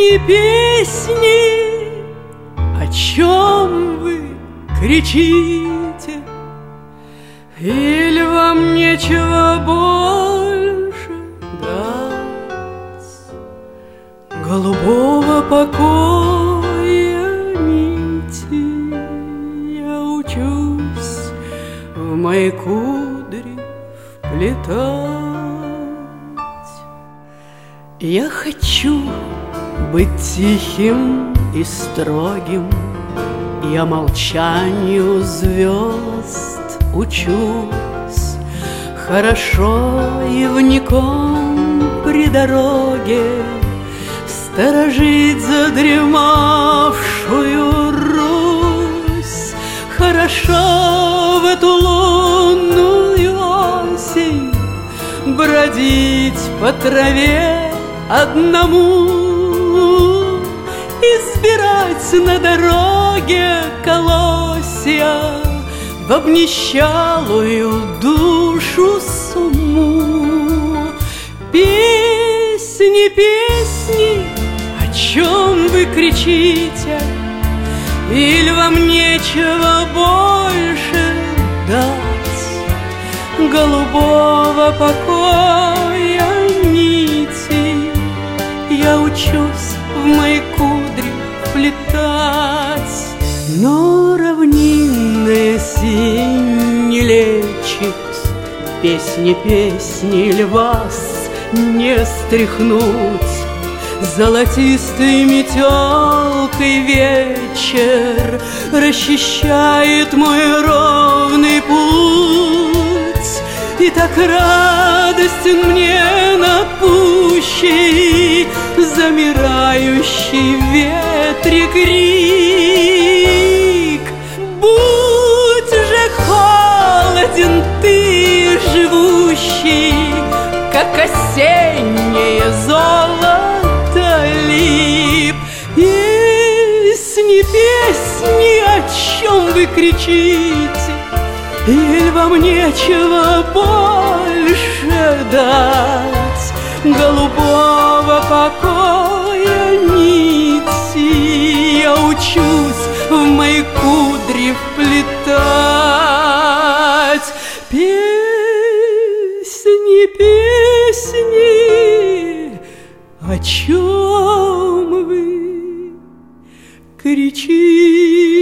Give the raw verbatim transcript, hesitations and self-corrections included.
Песни, песни, о чем вы кричите? Или вам нечего больше дать голубого покоя нити? Я учусь в мои кудри вплетать. Я хочу быть тихим и строгим, я молчанию звезд учусь. Хорошо ивником при дороге сторожить задремавшую Русь. Хорошо в эту лунную осень бродить по траве одному, избирать на дороге колосья в обнищалую душу сумму. Песни, песни, о чем вы кричите? Или вам нечего больше дать голубого покоя нити? Я учусь в мои кудри вплетать, но равнинная синь не лечит. Песни, песни ль вас не стряхнуть? Золотистой метелкой вечер расчищает мой ровный путь, и так радостен мне напущий замирающий в ветре крик. Будь же холоден ты, живущий, как осеннее золото лип. Песни, песни, о чем вы кричите? Или вам нечего больше дать голубого покоя нити? Я учусь в мои кудри вплетать. Песни, песни, о чем вы кричите?